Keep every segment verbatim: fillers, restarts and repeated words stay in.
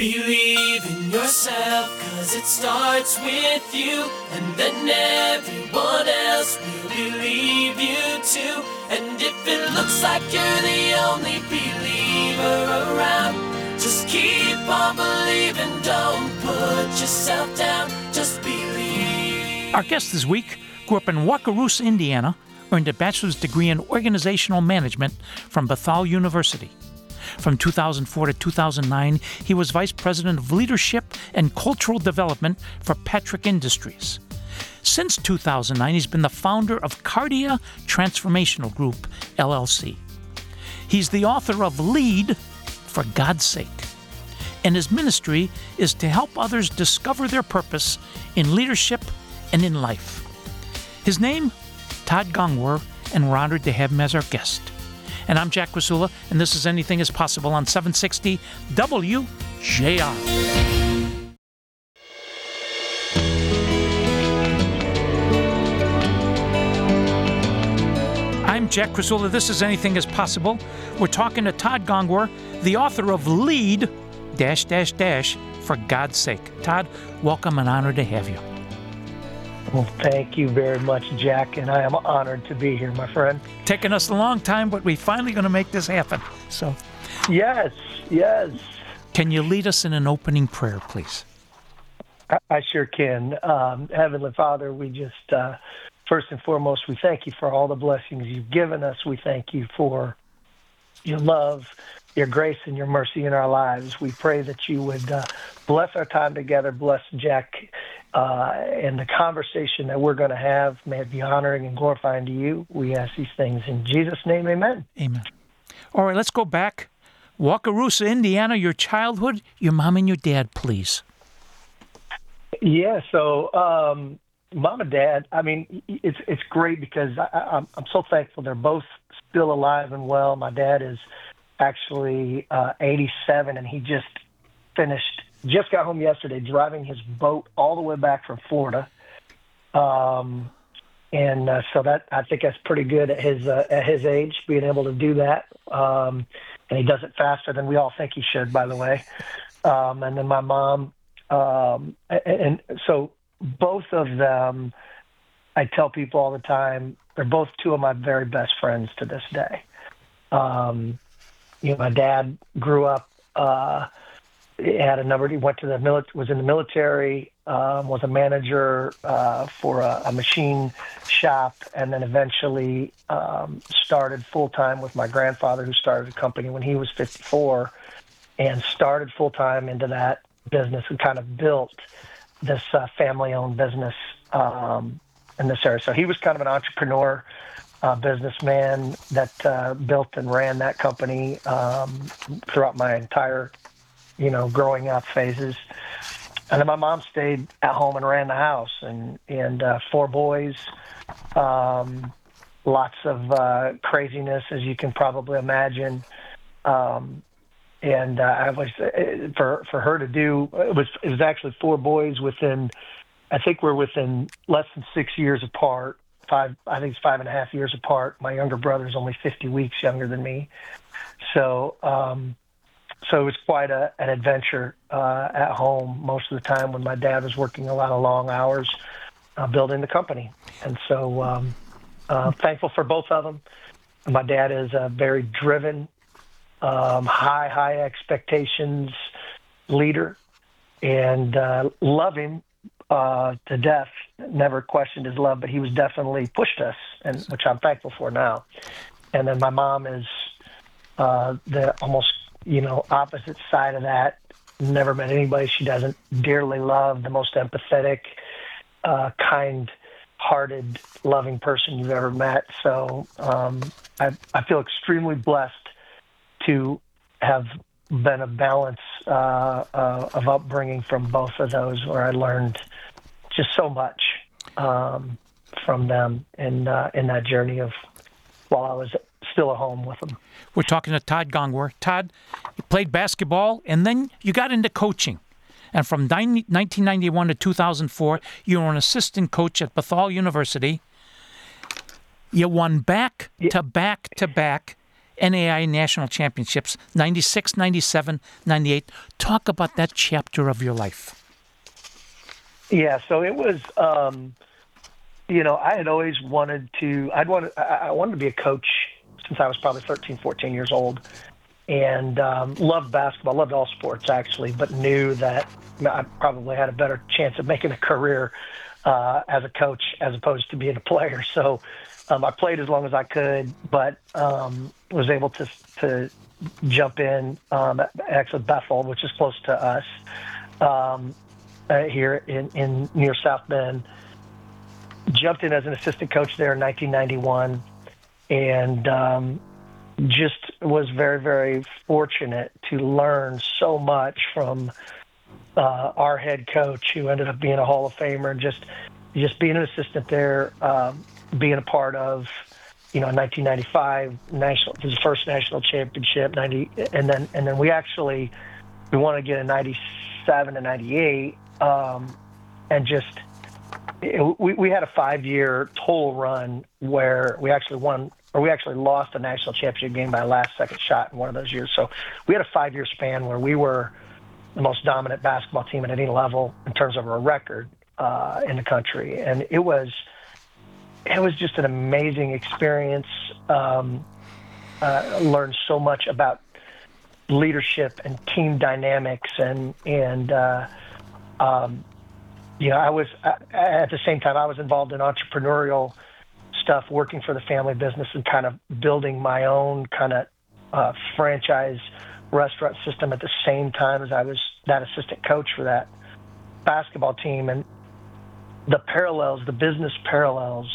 Believe in yourself, cause it starts with you, and then everyone else will believe you too. And if it looks like you're the only believer around, just keep on believing, don't put yourself down, just believe. Our guest this week grew up in Wakarusa, Indiana, earned a bachelor's degree in organizational management from Bethel University. From two thousand four to two thousand nine, he was Vice President of Leadership and Cultural Development for Patrick Industries. Since two thousand nine, he's been the founder of Cardia Transformational Group, L L C. He's the author of Lead, for God's Sake. And his ministry is to help others discover their purpose in leadership and in life. His name, Todd Gongwer, and we're honored to have him as our guest. And I'm Jack Krasula, and this is Anything is Possible on seven sixty W J R. I'm Jack Krasula. This is Anything is Possible. We're talking to Todd Gongwer, the author of Lead, dash, dash, dash, for God's Sake. Todd, welcome and honored to have you. Well, thank you very much, Jack, and I am honored to be here, my friend. Taking us a long time, but we're finally going to make this happen. So, yes, yes. Can you lead us in an opening prayer, please? I, I sure can. Um, Heavenly Father, we just, uh, first and foremost, we thank you for all the blessings you've given us. We thank you for your love, your grace, and your mercy in our lives. We pray that you would uh, bless our time together, bless Jack, uh, and the conversation that we're going to have. May it be honoring and glorifying to you. We ask these things in Jesus' name, amen. Amen. All right, let's go back. Wakarusa, Indiana, your childhood, your mom and your dad, please. Yeah, so um, mom and dad, I mean, it's it's great because I, I'm, I'm so thankful they're both still alive and well. My dad is actually uh, eighty-seven, and he just finished, just got home yesterday, driving his boat all the way back from Florida. Um, and uh, so that, I think that's pretty good at his uh, at his age, being able to do that. Um, and he does it faster than we all think he should, by the way. Um, and then my mom, um, and, and so both of them, I tell people all the time, they're both two of my very best friends to this day. Um, you know, my dad grew up, uh, had a number, he went to the military, was in the military, um, was a manager uh, for a, a machine shop, and then eventually um, started full-time with my grandfather, who started a company when he was fifty-four, and started full-time into that business and kind of built this uh, family-owned business um, in this area. So he was kind of an entrepreneur, uh, businessman that uh, built and ran that company um, throughout my entire, you know, growing up phases. And then my mom stayed at home and ran the house, and, and uh, four boys, um, lots of uh, craziness, as you can probably imagine. Um, and uh, I was, for for her to do, it was it was actually four boys within, I think we're within less than six years apart. Five, I think it's five and a half years apart. My younger brother's only fifty weeks younger than me. So, um, so it was quite a, an adventure uh, at home most of the time when my dad was working a lot of long hours uh, building the company. And so um, uh, thankful for both of them. My dad is a very driven, um, high, high expectations leader, and uh, love him uh, to death. Never questioned his love, but he was definitely pushed us, and which I'm thankful for now. And then my mom is uh, the almost, you know, opposite side of that. Never met anybody she doesn't dearly love, the most empathetic, uh, kind-hearted, loving person you've ever met. So um, I, I feel extremely blessed to have been a balance uh, uh, of upbringing from both of those, where I learned just so much um, from them in, uh, in that journey of while I was still at home with them. We're talking to Todd Gongwer. Todd, you played basketball, and then you got into coaching. And from nineteen ninety-one to two thousand four, you were an assistant coach at Bethel University. You won back Yeah. to back to back N A I National Championships, ninety-six, ninety-seven, ninety-eight. Talk about that chapter of your life. Yeah, so it was, um, you know, I had always wanted to, I'd wanted, I I wanted to be a coach since I was probably thirteen, fourteen years old, and um, loved basketball, loved all sports actually, but knew that I probably had a better chance of making a career uh, as a coach as opposed to being a player. So um, I played as long as I could, but um, was able to to jump in um, at actually Bethel, which is close to us. Um, Uh, here in, in near South Bend. Jumped in as an assistant coach there in nineteen ninety-one, and um, just was very, very fortunate to learn so much from uh, our head coach, who ended up being a Hall of Famer, and just just being an assistant there, um, being a part of, you know, nineteen ninety-five national, his first national championship, ninety, and then and then we actually we won again in ninety-seven and ninety-eight. Um, and just, it, we, we had a five-year total run where we actually won, or we actually lost the national championship game by a last-second shot in one of those years. So we had a five-year span where we were the most dominant basketball team at any level in terms of our record uh, in the country. And it was, it was just an amazing experience. Um, uh, learned so much about leadership and team dynamics, and and uh, Um, you know, I was, at the same time, I was involved in entrepreneurial stuff, working for the family business and kind of building my own kind of uh, franchise restaurant system at the same time as I was that assistant coach for that basketball team. And the parallels, the business parallels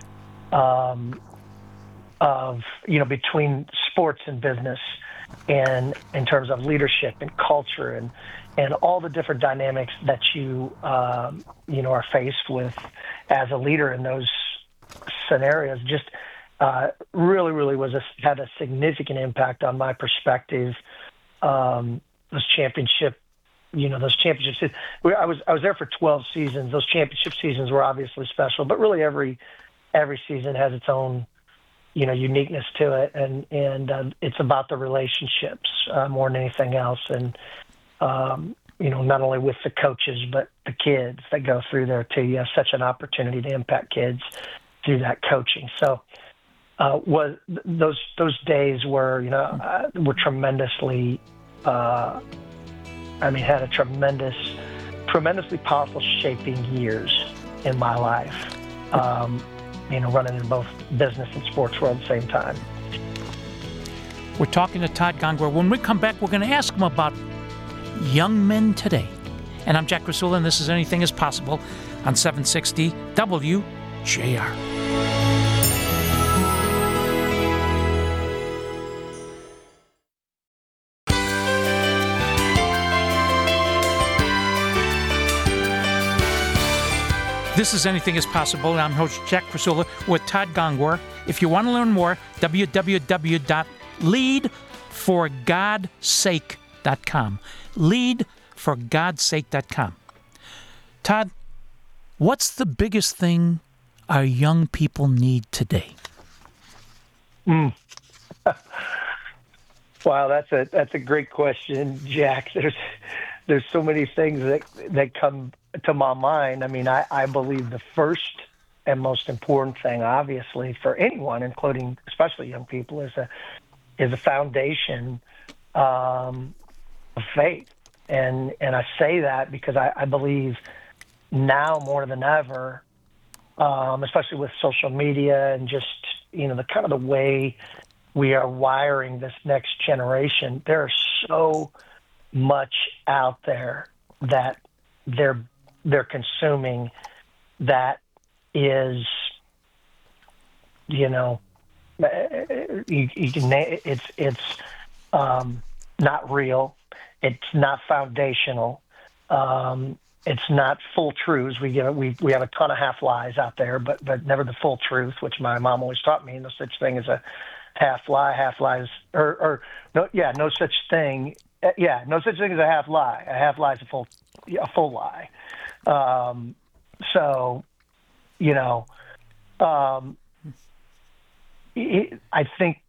um, of, you know, between sports and business, and in terms of leadership and culture and and all the different dynamics that you, um, you know, are faced with as a leader in those scenarios, just uh, really, really was a, had a significant impact on my perspective. Um, those championship, you know, those championships. I was I was there for twelve seasons. Those championship seasons were obviously special, but really every every season has its own, you know, uniqueness to it, and and uh, it's about the relationships uh, more than anything else. And Um, you know, not only with the coaches, but the kids that go through there too. You have such an opportunity to impact kids through that coaching. So, uh, was those those days were, you know, uh, were tremendously. Uh, I mean, had a tremendous, tremendously powerful shaping years in my life. Um, you know, running in both business and sports world at the same time. We're talking to Todd Gongwer. When we come back, we're going to ask him about young men today. And I'm Jack Krasula, and this is Anything is Possible on seven sixty W J R. This is Anything is Possible, and I'm host Jack Krasula with Todd Gongwer. If you want to learn more, w w w dot lead for god sake dot com. lead for god sake dot com. Todd, what's the biggest thing our young people need today? Mm. Wow, that's a that's a great question, Jack. There's there's so many things that that come to my mind. I mean, I, I believe the first and most important thing, obviously, for anyone, including especially young people, is a is a foundation um, of faith. And and I say that because I, I believe now more than ever, um, especially with social media and just, you know, the kind of the way we are wiring this next generation, there's so much out there that they're they're consuming that is, you know, you, you can, it's it's um, not real. It's not foundational. Um, it's not full truths. We get we we have a ton of half lies out there, but but never the full truth, which my mom always taught me. No such thing as a half lie. Half lies, or or no, yeah, no such thing. Yeah, no such thing as a half lie. A half lie is a full a full lie. Um, so, you know, um, it, I think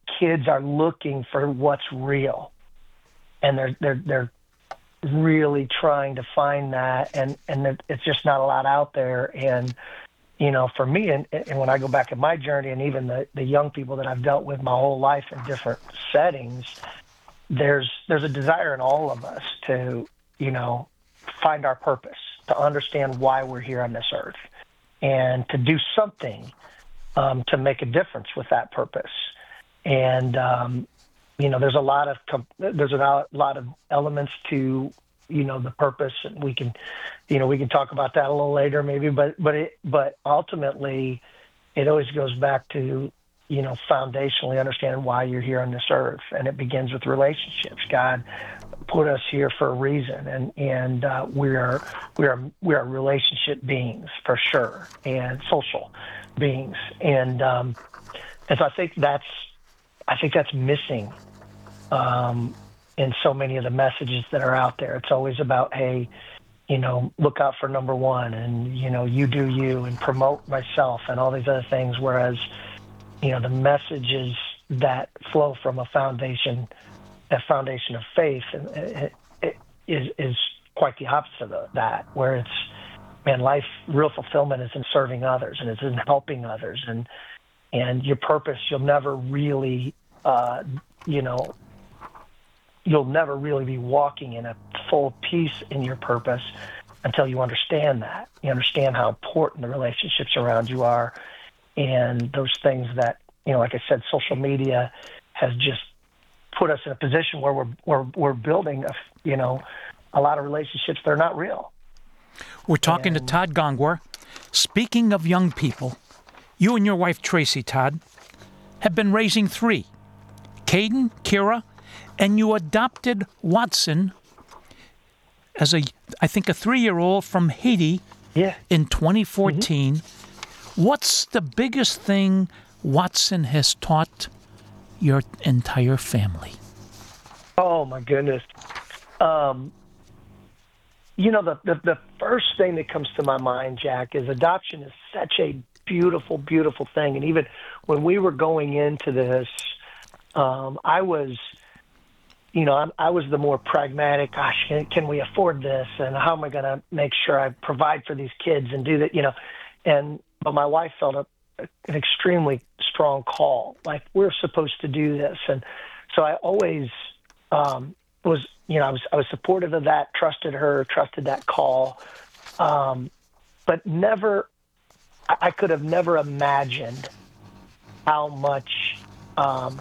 kids are looking for what's real, and they're they're they're really trying to find that, and and it's just not a lot out there. And you know, for me, and, and when I go back at my journey, and even the the young people that I've dealt with my whole life in different settings, there's there's a desire in all of us to, you know, find our purpose, to understand why we're here on this earth, and to do something um, to make a difference with that purpose. And um, you know, there's a lot of there's a lot of elements to, you know, the purpose, and we can, you know, we can talk about that a little later maybe. But but it but ultimately, it always goes back to, you know, foundationally understanding why you're here on this earth, and it begins with relationships. God put us here for a reason, and and uh, we are we are we are relationship beings for sure, and social beings, and um, and so I think that's I think that's missing um, in so many of the messages that are out there. It's always about, hey, you know, look out for number one, and you know, you do you, and promote myself, and all these other things. Whereas, you know, the messages that flow from a foundation, a foundation of faith, and it, it is is quite the opposite of that. Where it's, man, life, real fulfillment is in serving others, and it's in helping others, and and your purpose. You'll never really, uh, you know, you'll never really be walking in a full peace in your purpose until you understand that. You understand how important the relationships around you are. And those things that, you know, like I said, social media has just put us in a position where we're we're we're building, a, you know, a lot of relationships that are not real. We're talking and, to Todd Gongwer. Speaking of young people, you and your wife Tracy, Todd, have been raising three, Caden, Kira, and you adopted Watson as a, I think, a three-year-old from Haiti yeah. in twenty fourteen. Mm-hmm. What's the biggest thing Watson has taught your entire family? Oh, my goodness. Um, you know, the, the, the first thing that comes to my mind, Jack, is adoption is such a beautiful, beautiful thing. And even when we were going into this, um, I was, you know, I, I was the more pragmatic, gosh, can, can we afford this? And how am I going to make sure I provide for these kids and do that, you know? And but my wife felt a, an extremely strong call, like we're supposed to do this. And so I always um, was, you know, I was I was supportive of that, trusted her, trusted that call, um, but never, I, I could have never imagined how much, um,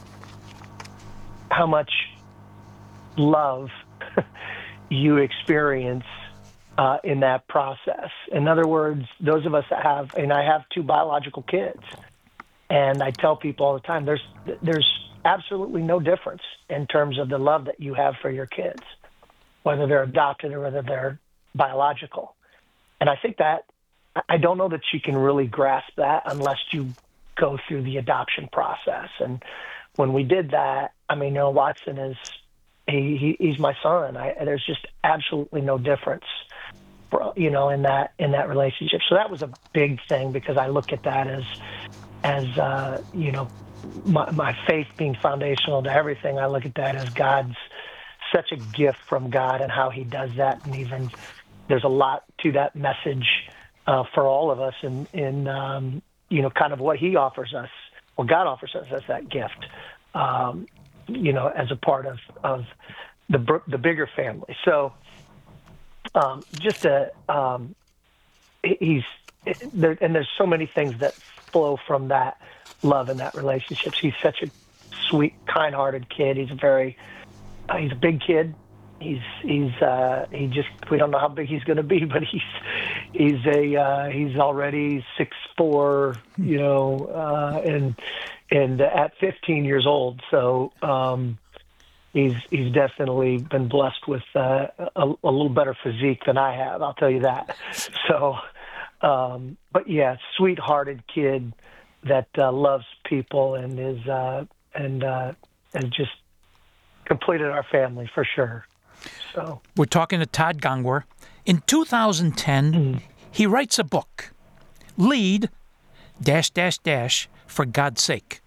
how much love you experience Uh, in that process. In other words, those of us that have, and I have two biological kids, and I tell people all the time, there's there's absolutely no difference in terms of the love that you have for your kids, whether they're adopted or whether they're biological. And I think that, I don't know that you can really grasp that unless you go through the adoption process. And when we did that, I mean, Noah Watson is, he, he he's my son. I, there's just absolutely no difference, you know, in that in that relationship. So that was a big thing, because I look at that as as uh, you know, my, my faith being foundational to everything. I look at that as God's, such a gift from God, and how He does that. And even there's a lot to that message uh, for all of us, in in um, you know, kind of what He offers us, what God offers us as that gift. Um, you know, as a part of, of the the bigger family. So um, just a, um, he's, there, and there's so many things that flow from that love and that relationship. He's such a sweet, kind-hearted kid. He's a very, uh, he's a big kid. He's, he's, uh, he just, we don't know how big he's going to be, but he's, he's a, uh, he's already six foot four, you know, uh, and, and at fifteen years old. So, um, he's, he's definitely been blessed with, uh, a, a little better physique than I have. I'll tell you that. So, um, but yeah, sweet-hearted kid that, uh, loves people and is, uh, and, uh, has just completed our family for sure. So we're talking to Todd Gongwer. In two thousand ten, mm. he writes a book, Lead, dash, dash, dash, for God's sake.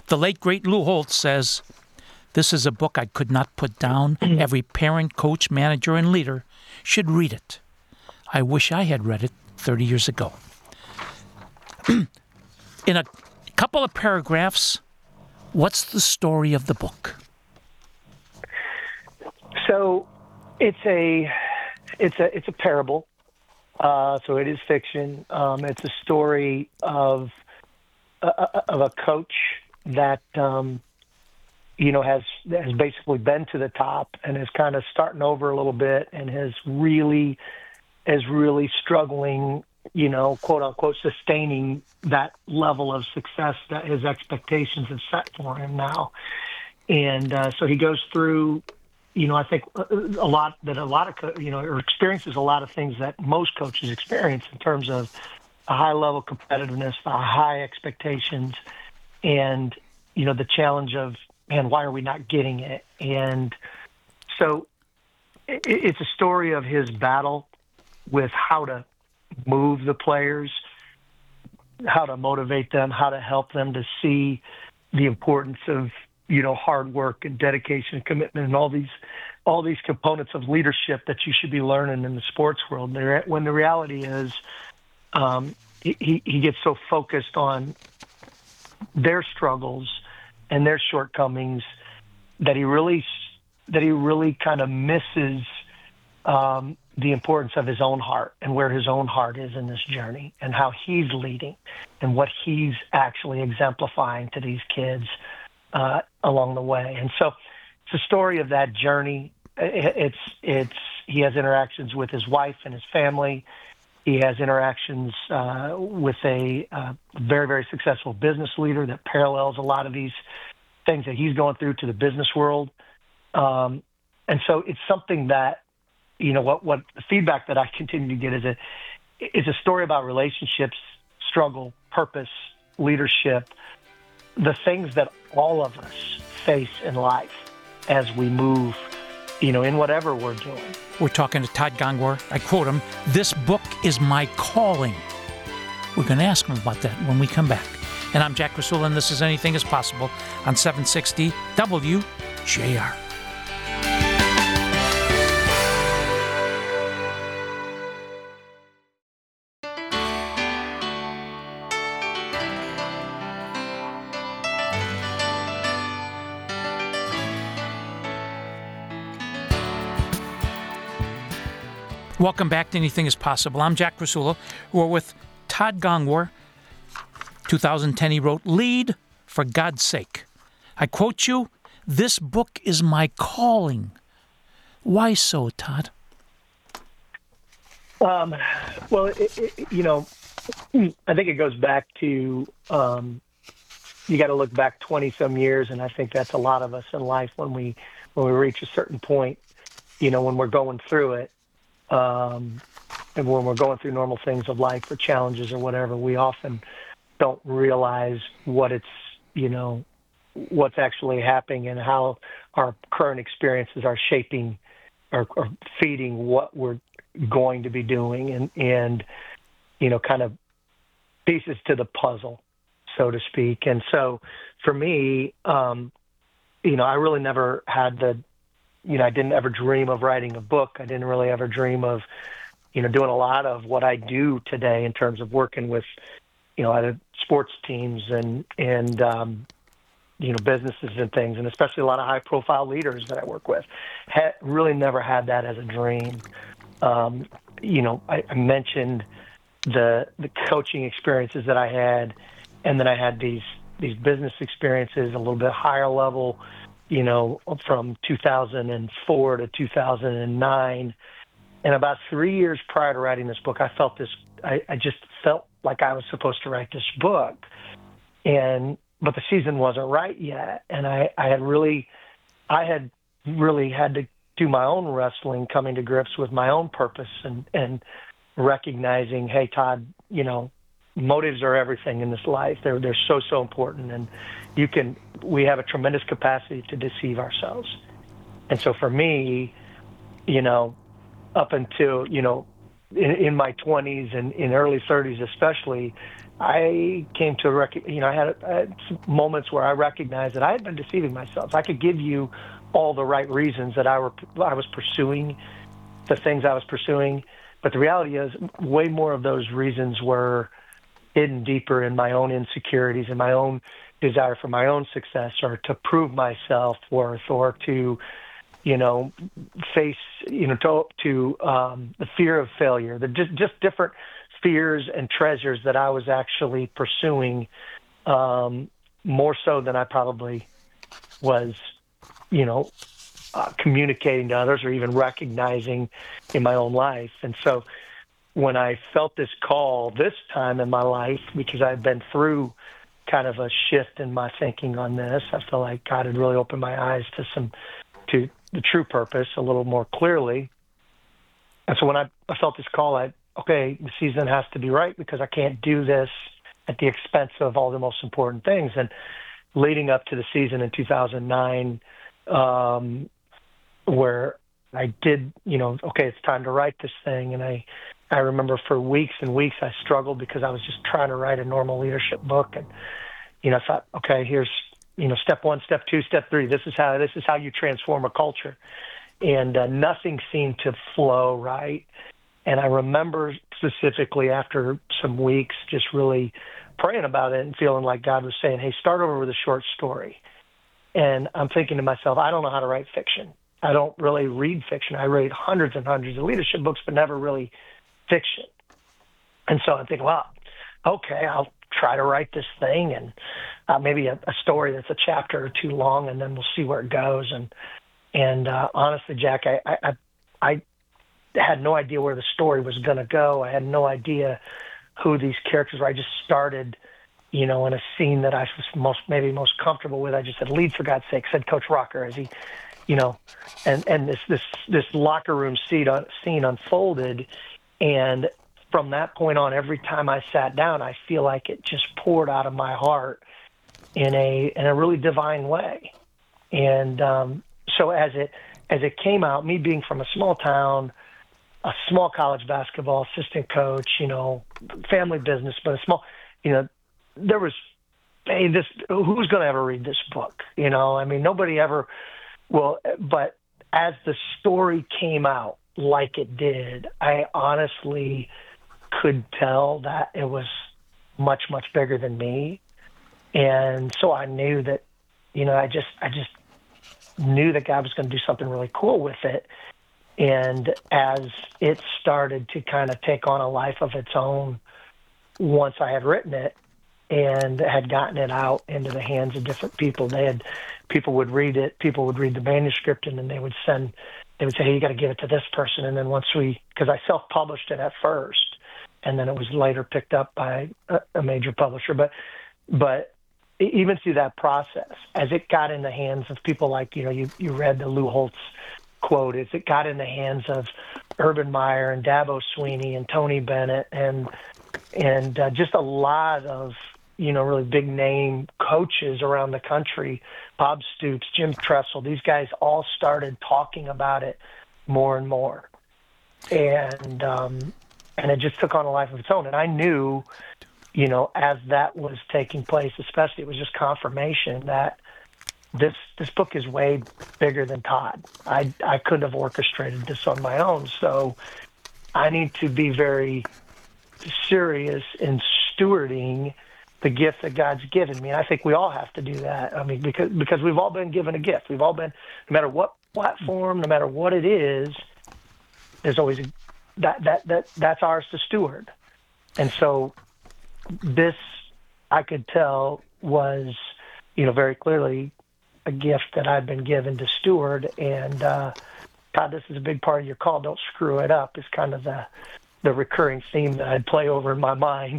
The late, great Lou Holtz says, "This is a book I could not put down. Every parent, coach, manager, and leader should read it. I wish I had read it thirty years ago." In a couple of paragraphs, what's the story of the book? So it's a it's a it's a parable. Uh, so it is fiction. Um, it's a story of uh, of a coach that um, you know has has basically been to the top and is kind of starting over a little bit and has really is really struggling, you know, quote unquote, sustaining that level of success that his expectations have set for him now. And uh, so he goes through, you know, I think a lot that a lot of, co- you know, or experiences a lot of things that most coaches experience in terms of a high level competitiveness, a high expectations, and, you know, the challenge of, man, why are we not getting it? And so it, it's a story of his battle with how to move the players, how to motivate them, how to help them to see the importance of, you know, hard work and dedication and commitment and all these all these components of leadership that you should be learning in the sports world. When the reality is um, he, he gets so focused on their struggles and their shortcomings that he really that he really kind of misses um, the importance of his own heart and where his own heart is in this journey and how he's leading and what he's actually exemplifying to these kids uh, along the way. And so it's a story of that journey. It's, it's, he has interactions with his wife and his family. He has interactions uh, with a uh, very, very successful business leader that parallels a lot of these things that he's going through to the business world. Um, and so it's something that, you know, what, what the feedback that I continue to get is a, is a story about relationships, struggle, purpose, leadership, the things that all of us face in life as we move, you know, in whatever we're doing. We're talking to Todd Gongwer. I quote him, "This book is my calling." We're going to ask him about that when we come back. And I'm Jack Krasula, and this is Anything is Possible on seven sixty W J R. Welcome back to Anything is Possible. I'm Jack Krasula. We're with Todd Gongwer. two thousand ten, he wrote, "Lead for God's sake." I quote you, "This book is my calling." Why so, Todd? Um, well, it, it, you know, I think it goes back to, um, you got to look back twenty some years. And I think that's a lot of us in life when we, when we reach a certain point, you know, when we're going through it. Um, and when we're going through normal things of life or challenges or whatever, we often don't realize what it's, you know, what's actually happening and how our current experiences are shaping or, or feeding what we're going to be doing and, and, you know, kind of pieces to the puzzle, so to speak. And so for me, um, you know, I really never had the, you know, I didn't ever dream of writing a book. I didn't really ever dream of, you know, doing a lot of what I do today in terms of working with, you know, other sports teams and, and, um, you know, businesses and things, and especially a lot of high profile leaders that I work with. Had, really never had that as a dream. Um, you know, I, I mentioned the, the coaching experiences that I had, and then I had these, these business experiences a little bit higher level, you know, from two thousand four to two thousand nine. And about three years prior to writing this book, I felt this, I, I just felt like I was supposed to write this book. And, but the season wasn't right yet. And I, I had really, I had really had to do my own wrestling, coming to grips with my own purpose and, and recognizing, hey, Todd, you know, motives are everything in this life. They're, they're so, so important. And you can, we have a tremendous capacity to deceive ourselves. And so for me, you know, up until, you know, in, in my twenties and in early thirties, especially, I came to rec- you know I had, I had some moments where I recognized that I had been deceiving myself. I could give you all the right reasons that I were I was pursuing the things I was pursuing, but the reality is, way more of those reasons were hidden deeper in my own insecurities and my own desire for my own success, or to prove my self-worth, or to, you know, face, you know, to, to um, the fear of failure, the just, just different fears and treasures that I was actually pursuing, um, more so than I probably was, you know, uh, communicating to others or even recognizing in my own life. And so when I felt this call this time in my life, because I've been through kind of a shift in my thinking on this, I feel like God had really opened my eyes to some, to the true purpose a little more clearly. And so when I, I felt this call, I, okay, the season has to be right, because I can't do this at the expense of all the most important things. And leading up to the season in two thousand nine, um, where I did, you know, okay, it's time to write this thing. And I, I remember for weeks and weeks I struggled because I was just trying to write a normal leadership book. And, you know, I thought, okay, here's, you know, step one, step two, step three. This is how, this is how you transform a culture. And uh, nothing seemed to flow right. And I remember specifically after some weeks just really praying about it and feeling like God was saying, hey, start over with a short story. And I'm thinking to myself, I don't know how to write fiction. I don't really read fiction. I read hundreds and hundreds of leadership books, but never really fiction. And so I'm thinking, well, okay, I'll try to write this thing, and uh, maybe a, a story that's a chapter or two long, and then we'll see where it goes. And and uh, honestly, Jack, I, I I had no idea where the story was going to go. I had no idea who these characters were. I just started, you know, in a scene that I was most maybe most comfortable with. I just said, "Lead for God's sake," said Coach Rocker as he, you know, and and this this this locker room scene scene unfolded. And from that point on, every time I sat down, I feel like it just poured out of my heart in a in a really divine way. And um, so as it as it came out, me being from a small town, a small college basketball assistant coach, you know, family business, but a small, you know, there was, hey, this who's going to ever read this book? You know, I mean, nobody ever will. But as the story came out, like it did, I honestly could tell that it was much, much bigger than me. And so I knew that, you know, I just, I just knew that God was going to do something really cool with it. And as it started to kind of take on a life of its own, once I had written it and had gotten it out into the hands of different people, they had, people would read it, people would read the manuscript, and then they would send, they would say, hey, you got to give it to this person. And then once we, because I self-published it at first, and then it was later picked up by a, a major publisher. But, but even through that process, as it got in the hands of people like, you know, you, you read the Lou Holtz quote, as it got in the hands of Urban Meyer and Dabo Sweeney and Tony Bennett and, and uh, just a lot of, you know, really big name coaches around the country, Bob Stoops, Jim Tressel, these guys all started talking about it more and more. And, um, and it just took on a life of its own. And I knew, you know, as that was taking place, especially, it was just confirmation that this, this book is way bigger than Todd. I, I couldn't have orchestrated this on my own. So I need to be very serious in stewarding the gift that God's given me. And I think we all have to do that. I mean, because because we've all been given a gift. We've all been, no matter what platform, no matter what it is, there's always a, that that that that's ours to steward. And so this, I could tell, was, you know, very clearly a gift that I've been given to steward. And uh, God, this is a big part of your call. Don't screw it up. Is kind of the the recurring theme that I'd play over in my mind,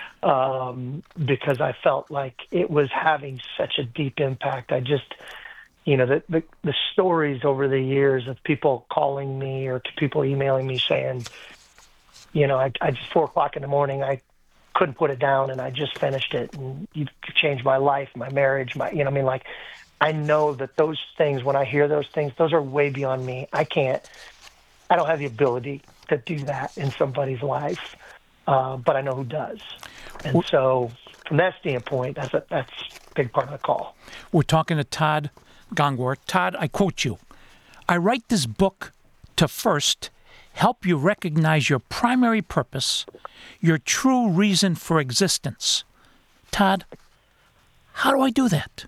um, because I felt like it was having such a deep impact. I just, you know, the, the, the stories over the years of people calling me or to people emailing me saying, you know, I, I just four o'clock in the morning, I couldn't put it down and I just finished it and you changed my life, my marriage, my, you know, I mean, like, I know that those things, when I hear those things, those are way beyond me. I can't, I don't have the ability to do that in somebody's life, uh, but I know who does. And so from that standpoint, that's a, that's a big part of the call. We're talking to Todd Gongor. Todd, I quote you, "I write this book to first help you recognize your primary purpose, your true reason for existence." Todd, how do I do that?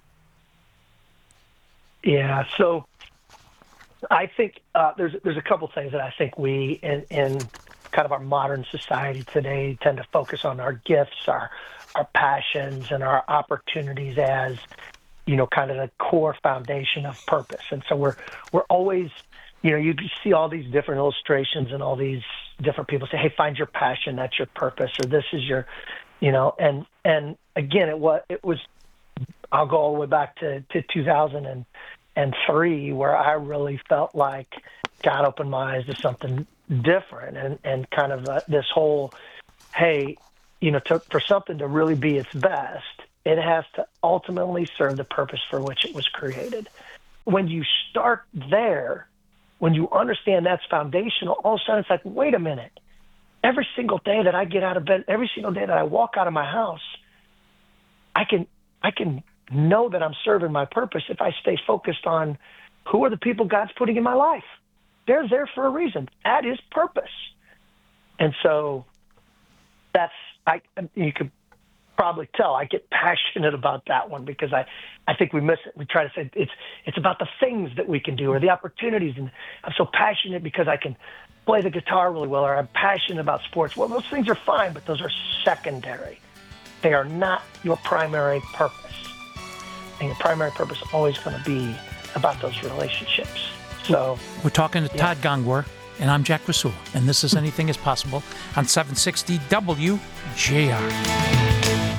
Yeah, so I think uh, there's there's a couple things that I think we in, in kind of our modern society today tend to focus on our gifts, our our passions, and our opportunities as, you know, kind of the core foundation of purpose. And so we're we're always, you know, you see all these different illustrations and all these different people say, "Hey, find your passion, that's your purpose," or "This is your," you know, and and again, it was it was. I'll go all the way back to, to two thousand three, where I really felt like God opened my eyes to something different, and, and kind of uh, this whole, hey, you know, to, for something to really be its best, it has to ultimately serve the purpose for which it was created. When you start there, when you understand that's foundational, all of a sudden it's like, wait a minute. Every single day that I get out of bed, every single day that I walk out of my house, I can I can know that I'm serving my purpose if I stay focused on who are the people God's putting in my life. They're there for a reason. That is purpose. And so that's, I you could probably tell I get passionate about that one, because I, I think we miss it. We try to say it's it's about the things that we can do or the opportunities. And I'm so passionate because I can play the guitar really well, or I'm passionate about sports. Well, those things are fine, but those are secondary. They are not your primary purpose. And your primary purpose is always going to be about those relationships. So we're talking to yeah. Todd Gongor, and I'm Jack Rasula, and this is Anything is Possible on seven sixty W J R.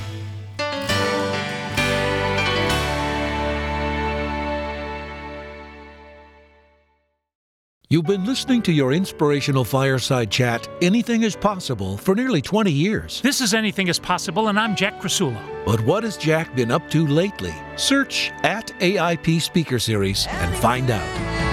You've been listening to your inspirational fireside chat, Anything is Possible, for nearly twenty years. This is Anything is Possible, and I'm Jack Rasula. But what has Jack been up to lately? Search at A I P Speaker Series and find out.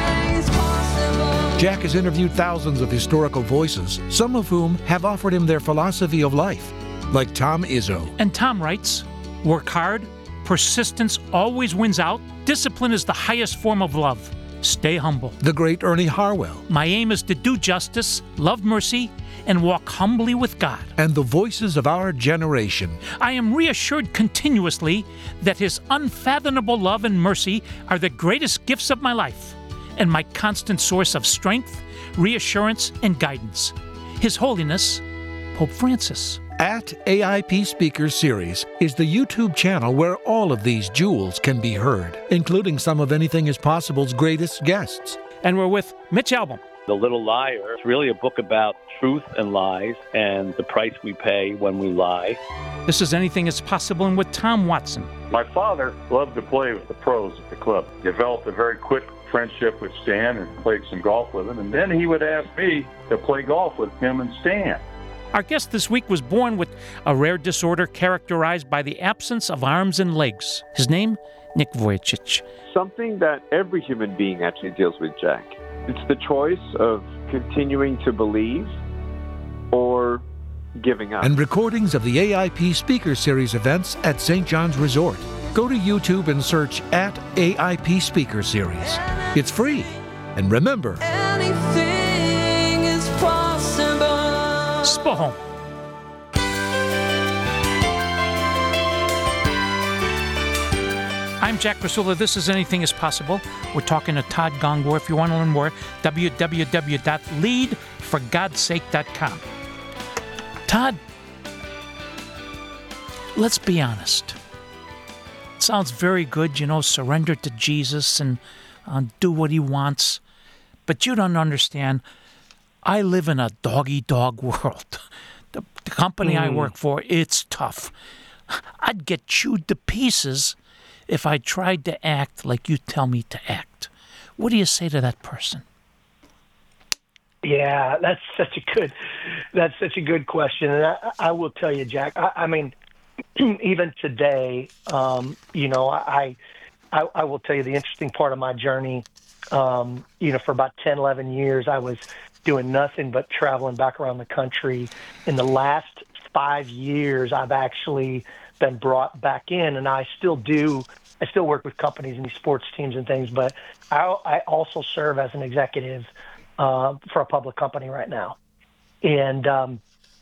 Jack has interviewed thousands of historical voices, some of whom have offered him their philosophy of life, like Tom Izzo. And Tom writes, "Work hard, persistence always wins out, discipline is the highest form of love. Stay humble." The great Ernie Harwell. "My aim is to do justice, love mercy, and walk humbly with God." And the voices of our generation. "I am reassured continuously that His unfathomable love and mercy are the greatest gifts of my life and my constant source of strength, reassurance, and guidance. His Holiness, Pope Francis." At A I P Speaker Series is the YouTube channel where all of these jewels can be heard, including some of Anything is Possible's greatest guests. And we're with Mitch Albom. The Little Liar. It's really a book about truth and lies and the price we pay when we lie. This is Anything is Possible, and with Tom Watson. My father loved to play with the pros at the club. Developed a very quick friendship with Stan and played some golf with him. And then he would ask me to play golf with him and Stan. Our guest this week was born with a rare disorder characterized by the absence of arms and legs. His name, Nick Vujicic. Something that every human being actually deals with, Jack. It's the choice of continuing to believe or giving up. And recordings of the A I P Speaker Series events at Saint John's Resort. Go to YouTube and search at A I P Speaker Series. It's free. And remember, anything is possible. Spohom. I'm Jack Rasula. This is Anything is Possible. We're talking to Todd Gongor. If you want to learn more, w w w dot lead for gods sake dot com. Todd, let's be honest. It sounds very good, you know, surrender to Jesus and uh, do what He wants. But you don't understand. I live in a dog-eat-dog world. The, the company mm. I work for, it's tough. I'd get chewed to pieces if I tried to act like you tell me to act. What do you say to that person? Yeah, that's such a good, that's such a good question. And I, I will tell you, Jack, I, I mean, even today, um, you know, I, I, I will tell you the interesting part of my journey, um, you know, for about ten, eleven years, I was doing nothing but traveling back around the country. In the last five years, I've actually been brought back in, and I still do. I still work with companies and these sports teams and things, but I, I also serve as an executive uh, for a public company right now. And um,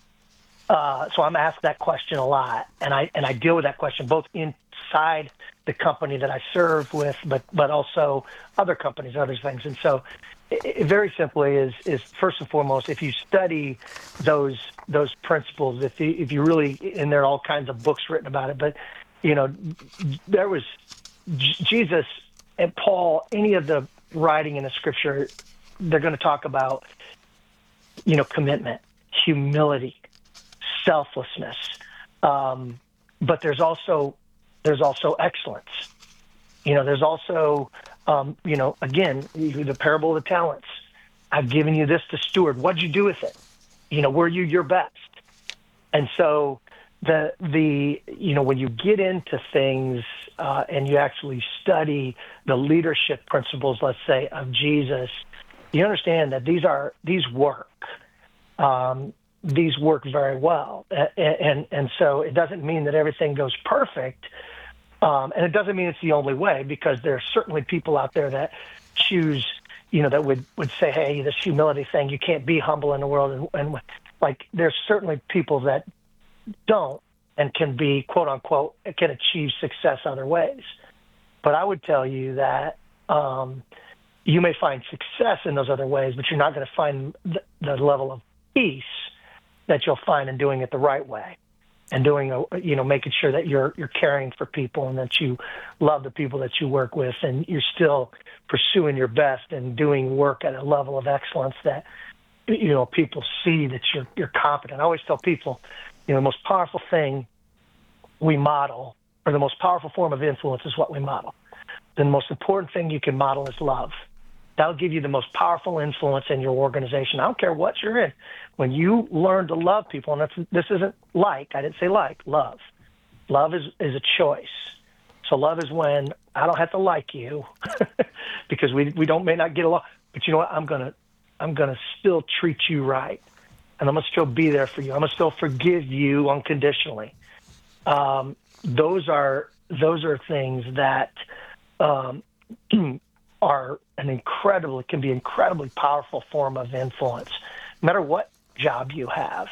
uh, so I'm asked that question a lot, and I and I deal with that question both inside the company that I serve with, but but also other companies, other things. And so, it, it very simply is is first and foremost, if you study those those principles, if you, if you really, and there are all kinds of books written about it, but you know, there was Jesus and Paul, any of the writing in the scripture, they're going to talk about, you know, commitment, humility, selflessness. Um, but there's also, there's also excellence. You know, there's also, um, you know, again, the parable of the talents. I've given you this to steward. What'd you do with it? You know, were you your best? And so the, the, you know, when you get into things uh, and you actually study the leadership principles, let's say, of Jesus, you understand that these are, these work. Um, these work very well. And, and, and so it doesn't mean that everything goes perfect. Um, and it doesn't mean it's the only way, because there are certainly people out there that choose, you know, that would, would say, hey, this humility thing, you can't be humble in the world. And, and like, there's certainly people that don't and can be, quote unquote, can achieve success other ways. But I would tell you that um, you may find success in those other ways, but you're not going to find the, the level of peace that you'll find in doing it the right way, and doing, a, you know, making sure that you're you're caring for people and that you love the people that you work with, and you're still pursuing your best and doing work at a level of excellence that, you know, people see that you're you're competent. I always tell people, you know, the most powerful thing we model, or the most powerful form of influence, is what we model. The most important thing you can model is love. That'll give you the most powerful influence in your organization. I don't care what you're in. When you learn to love people, and that's, this isn't like, I didn't say like, love. Love is, is a choice. So love is when I don't have to like you because we we don't may not get along, but you know what? I'm gonna I'm gonna still treat you right, and I'm gonna still be there for you. I'm gonna still forgive you unconditionally. Um, those are those are things that um, are an incredibly can be incredibly powerful form of influence, no matter what job you have.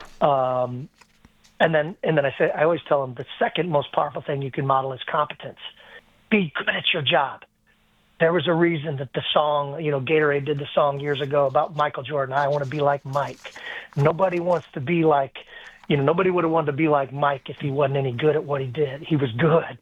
Um, and then and then I say I always tell them the second most powerful thing you can model is competence. Be good at your job. There was a reason that the song, you know, Gatorade did the song years ago about Michael Jordan. I want to be like Mike. Nobody wants to be like, you know, nobody would have wanted to be like Mike if he wasn't any good at what he did. He was good.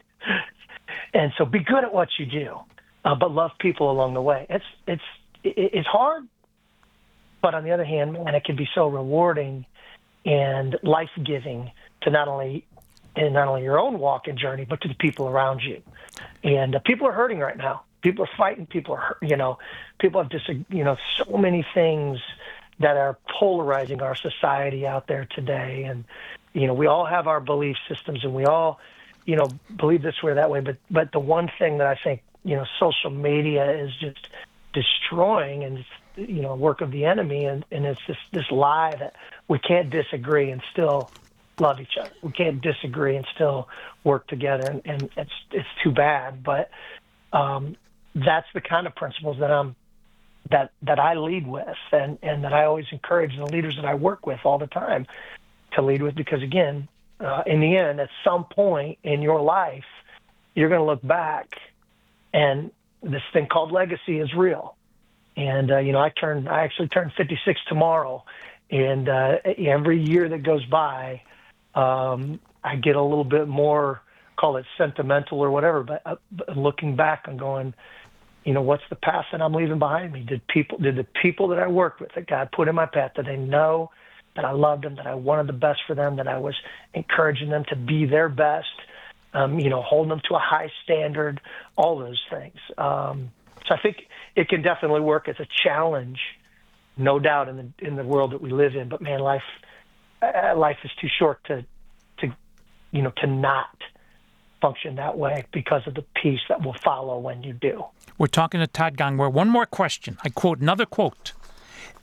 And so be good at what you do. Uh, but love people along the way. It's it's it's hard, but on the other hand, man, it can be so rewarding and life-giving to not only in not only your own walk and journey, but to the people around you. And uh, people are hurting right now. People are fighting. People are, you know, people have just, you know, so many things that are polarizing our society out there today. And you know, we all have our belief systems, and we all, you know, believe this way or that way. But but the one thing that I think, you know, social media is just destroying, and it's, you know, work of the enemy, and, and it's this, this lie that we can't disagree and still love each other. We can't disagree and still work together, and, and it's it's too bad. But um, that's the kind of principles that I'm that that I lead with, and, and that I always encourage the leaders that I work with all the time to lead with, because again, uh, in the end, at some point in your life, you're going to look back, and this thing called legacy is real. And, uh, you know, I turn, I actually turn fifty-six tomorrow. And uh, every year that goes by, um, I get a little bit more, call it sentimental or whatever, but, uh, but looking back and going, you know, what's the past that I'm leaving behind me? Did people, did the people that I worked with, that God put in my path, did they know that I loved them, that I wanted the best for them, that I was encouraging them to be their best? Um, you know, holding them to a high standard, all those things. Um, so I think it can definitely work as a challenge, no doubt, in the in the world that we live in. But man, life uh, life is too short to to you know to not function that way, because of the peace that will follow when you do. We're talking to Todd Gongwer. One more question. I quote another quote.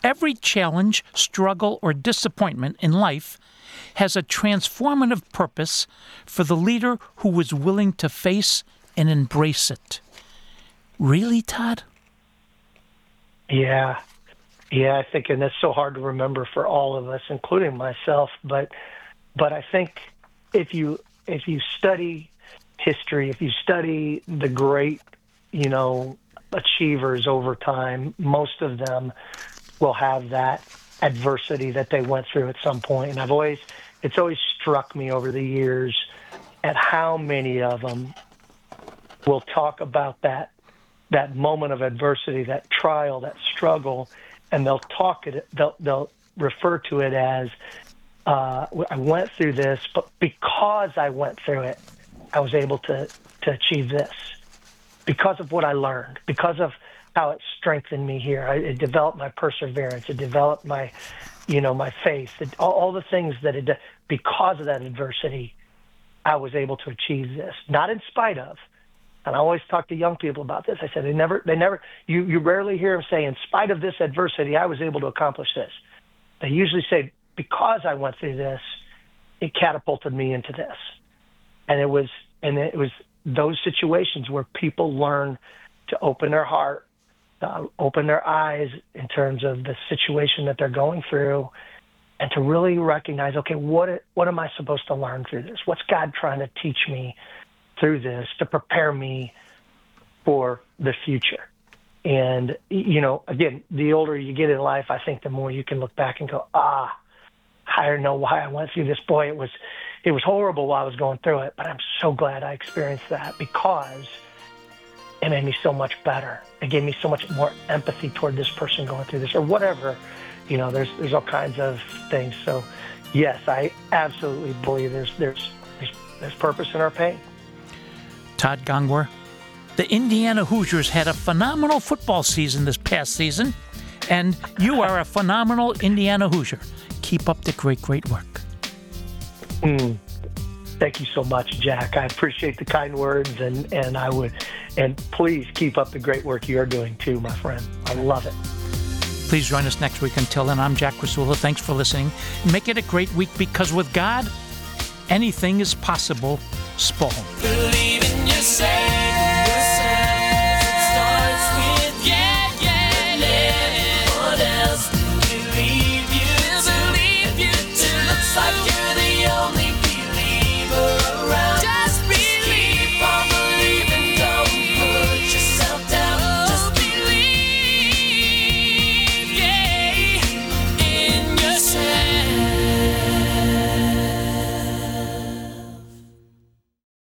Every challenge, struggle, or disappointment in life has a transformative purpose for the leader who is willing to face and embrace it. Really, Todd? Yeah. Yeah, I think, and that's so hard to remember for all of us, including myself. But, but I think if you if you study history, if you study the great, you know, achievers over time, most of them will have that adversity that they went through at some point. And I've always, it's always struck me over the years at how many of them will talk about that that moment of adversity, that trial, that struggle, and they'll talk it, they'll they'll refer to it as, uh, I went through this, but because I went through it, I was able to to achieve this. Because of what I learned, because of how it strengthened me here, I, it developed my perseverance, it developed my, you know, my faith, it, all, all the things that it. Because of that adversity, I was able to achieve this, not in spite of. And I always talk to young people about this. I said, they never, they never, you, you rarely hear them say, in spite of this adversity, I was able to accomplish this. They usually say, because I went through this, it catapulted me into this. And it was, and it was those situations where people learn to open their heart, uh, open their eyes in terms of the situation that they're going through, and to really recognize, okay, what, what am I supposed to learn through this? What's God trying to teach me through this to prepare me for the future? And, you know, again, the older you get in life, I think the more you can look back and go, ah, I don't know why I went through this. Boy, it was, it was horrible while I was going through it, but I'm so glad I experienced that because it made me so much better. It gave me so much more empathy toward this person going through this or whatever. You know, there's, there's all kinds of things. So yes, I absolutely believe there's, there's, there's, there's purpose in our pain. Todd Gongwer. The Indiana Hoosiers had a phenomenal football season this past season, and you are a phenomenal Indiana Hoosier. Keep up the great, great work. Mm. Thank you so much, Jack. I appreciate the kind words, and, and I would, and please keep up the great work you are doing too, my friend. I love it. Please join us next week. Until then, I'm Jack Rasulla. Thanks for listening. Make it a great week because with God, anything is possible. Spall. Believe